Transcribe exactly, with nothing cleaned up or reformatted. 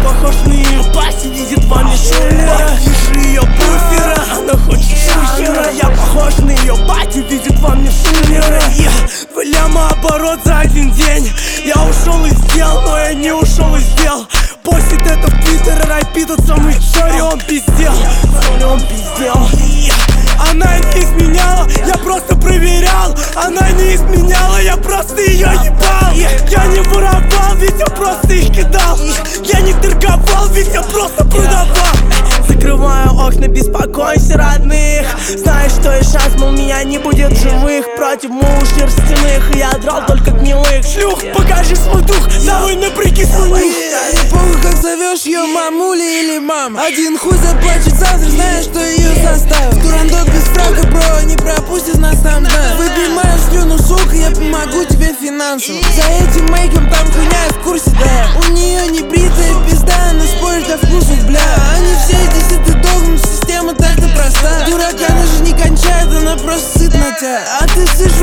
похож на ее пасть, видит во мне шулера. Вижу ее буфера, она хочет шухера. Я похож на ее батю, видит во мне шулера. Я два ляма оборот за один день. Я ушел и сделал, но я не ушел и сделал. Постит это в твиттер, рэпи тот самый Джори, он пиздел, он пиздел. Она не изменяла, я просто проверял. Она не изменяла, я просто ее ебал. Я не воровал, ведь я просто их кидал. Я не торговал, ведь я просто продавал. Закрываю окна, беспокойся родных. Знаешь, что есть шанс, мол, меня не будет живых. Против муж шерстяных, и я драл только милых шлюх. Покажи свой дух, давай напряги свой нюх. Не похуй, как зовешь ее, мамуля или мама. Один хуй заплачет завтра, знаешь, что ее заставил. Турандот без фрака, бро, не пропустит нас там, да. Выпиваешь слюну, сука, я помогу тебе финансово. За этим мейком там хуйня, я в курсе, да. У нее не бритая пизда, она спорит до вкуса, бля. Они все десяты догм, система так-то проста. Дурак, она же не кончает, она просто сыт на тебя. А ты сышь